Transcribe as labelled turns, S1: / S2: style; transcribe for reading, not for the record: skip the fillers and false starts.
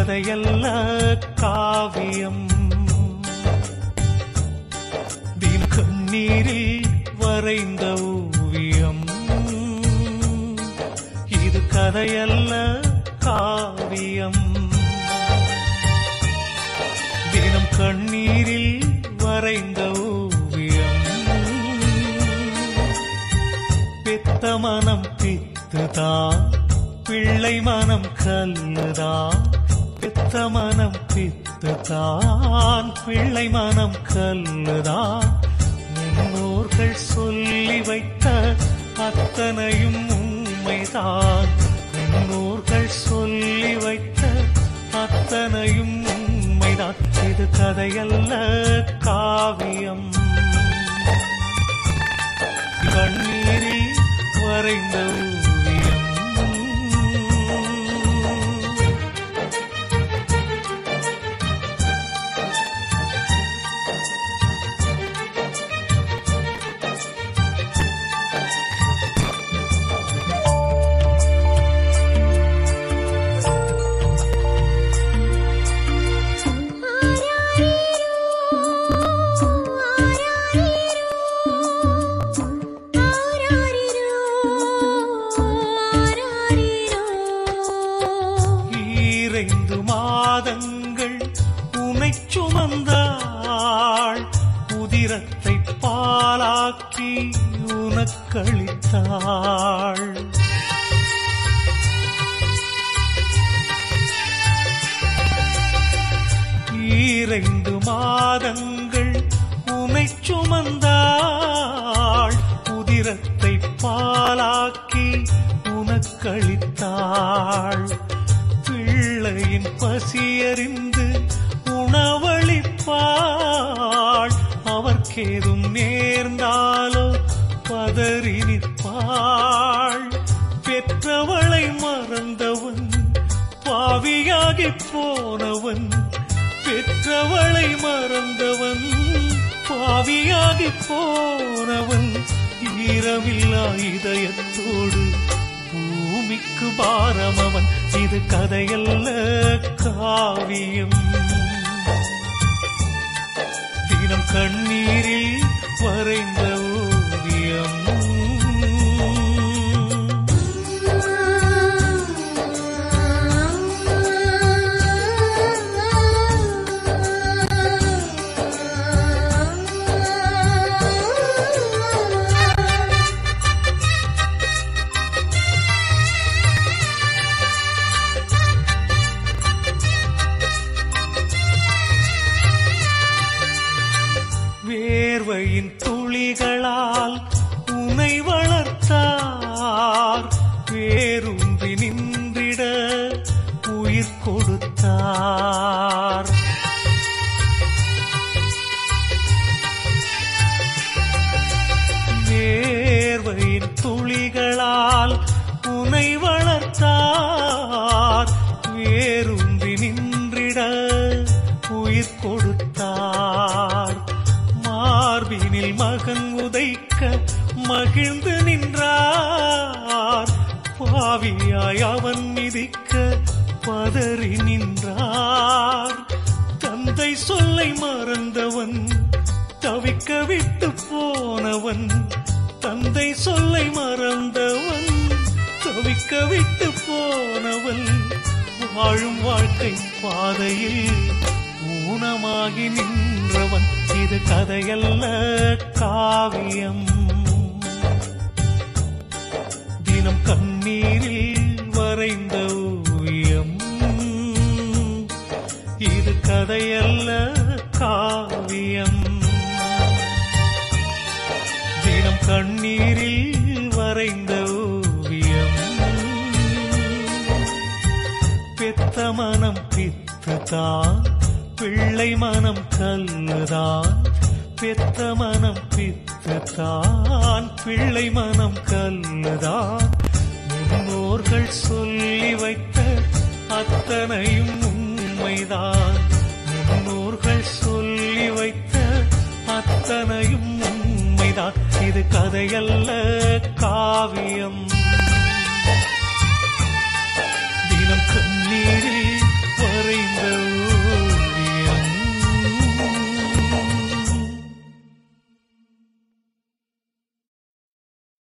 S1: கதையல்ல காவியம். தின கண்ணீரில் வரைந்த ஓவியம். இது கதையல்ல காவியம். தினம் கண்ணீரில் வரைந்த ஓவியம். பெத்த மனம் பித்துதான், பிள்ளை மனம் கல்லுதான். பெத்த மனம் பித்துதான், பிள்ளை மனம் கல்லுதான். முன்னோர்கள் சொல்லி வைத்த அத்தனையும் உண்மைதான். முன்னோர்கள் சொல்லி வைத்த அத்தனையும் உண்மைதான். இது கதையல்ல காவியம். கண்ணீரில் வரைந்த ஓவியம். மாதங்கள் உனை சுமந்தாள், உதிரத்தை பாலாக்கி உனக்களித்தாள். ஈரைந்து மாதங்கள் உனை சுமந்தாள், உதிரத்தை பாலாக்கி உனக்களித்தாள். பிள்ளையின் பசியறிந்து உணவளிப்பாள். அவர்க்கேதும் நேர்ந்தாலோ பதறி நிற்பாள். பெற்றவளை மறந்தவன் பாவியாகி போனவன். பெற்றவளை மறந்தவன் பாவியாகி போனவன். ஈரமில்லா இதயத்தோடு பூமிக்கு பாரமவன். இது கதையல்ல காவியம். தினம் கண்ணீரில் வரைந்த ஓவியம். வேர்வையின் துளிகளால் உன்னை வளர்த்தார். வேரூன்றி நின்றிட உயிர் கொடுத்தார். வேர்வையின் துளிகளால் உன்னை வளர்த்தார். வேரூன்றி நின்றிட உயிர் கொடுத்தார். மார்பினில் மகன் உதைக்க மகிழ்ந்து நின்றார். பாவியாய் அவன் மிதிக்க பதறி நின்றார். தந்தை சொல்லை மறந்தவன் தவிக்க விட்டு போனவன். தந்தை சொல்லை மறந்தவன் தவிக்க விட்டு போனவன். வாழும் வாழ்க்கை பாதையில் ஊனமாகி நின்றவன். இது கதையல்ல காவியம். தினம் கண்ணீரில் வரைந்த ஓவியம். இது கதையல்ல காவியம். தினம் கண்ணீரில் வரைந்த ஓவியம். பெத்த மனம் பித்துதான், பிள்ளை மனம் கல்லுதான். பெத்த மனம் பித்துதான், பிள்ளை மனம் கல்லுதான். முன்னோர்கள் சொல்லி வைத்த அத்தனையும் உண்மைதான். முன்னோர்கள் சொல்லி வைத்த அத்தனையும் உண்மைதான். இது கதையல்ல காவியம். தினம் கண்ணீரில்